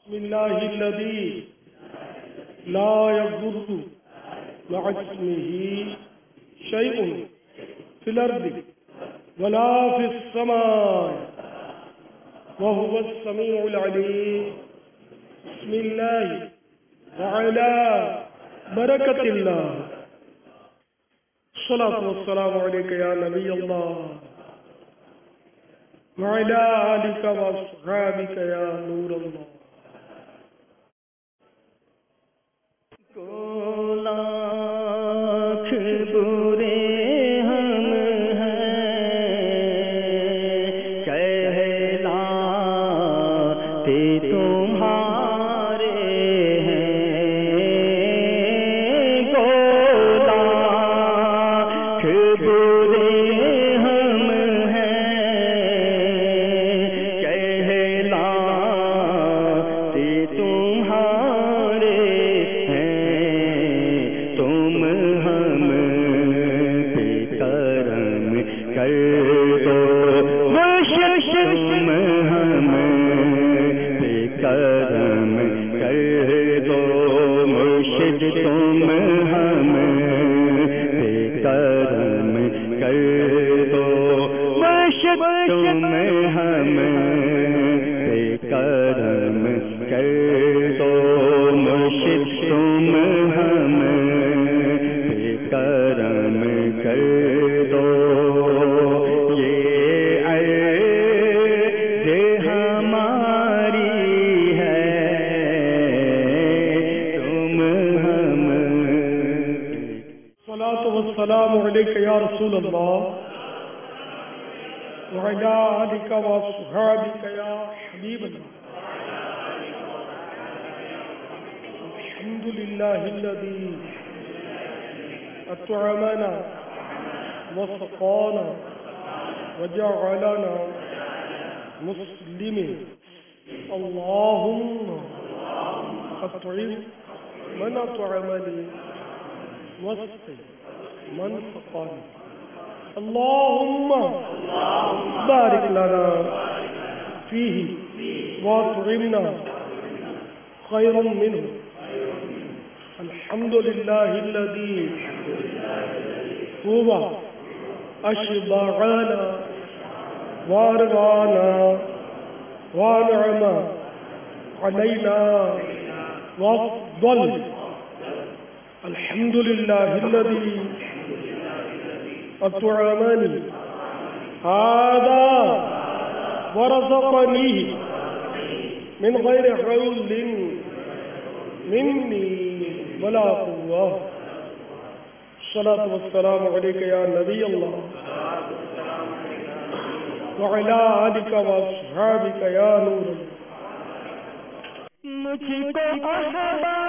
بسم الله الذي لا يضر مع اسمه شيء في الأرض ولا في السماء وهو السميع العليم. بسم الله وعلى بركة الله. الصلاة والسلام عليك يا نبي الله وعلى آلك وأصحابك يا نور الله. لاکھ برے ہم ہیں کہلاتے تمہارے ہیں، گو لاکھ برے ہم ہیں کہلاتے تمہارے السلام عليك يا رسول الله وعلى آلك وأصحابك يا حبيب الله. الحمد لله الذي أطعمنا وسقانا وجعلنا مسلمين. اللهم أطعم من أطعمني واسق من سقاني. اللهم بارك لنا فيه واطعمنا خيرا منه. الحمد لله الذي هو أشبعنا وأروانا وأنعم علينا وأفضل. الحمد لله الذي أطعمني هذا ورزقنيه من غير حول مني ولا قوة. الصلاة والسلام عليك يا نبي الله وعلى آلك وأصحابك يا نور الله. مجھ کو احباب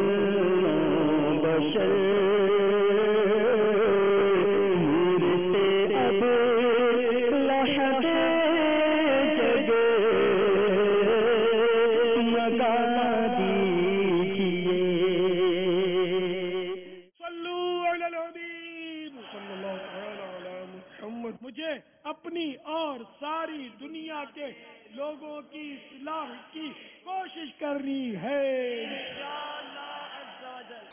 نور سے محمد. مجھے اپنی اور ساری دنیا کے لوگوں کی اصلاح کی کوشش کرنی ہے.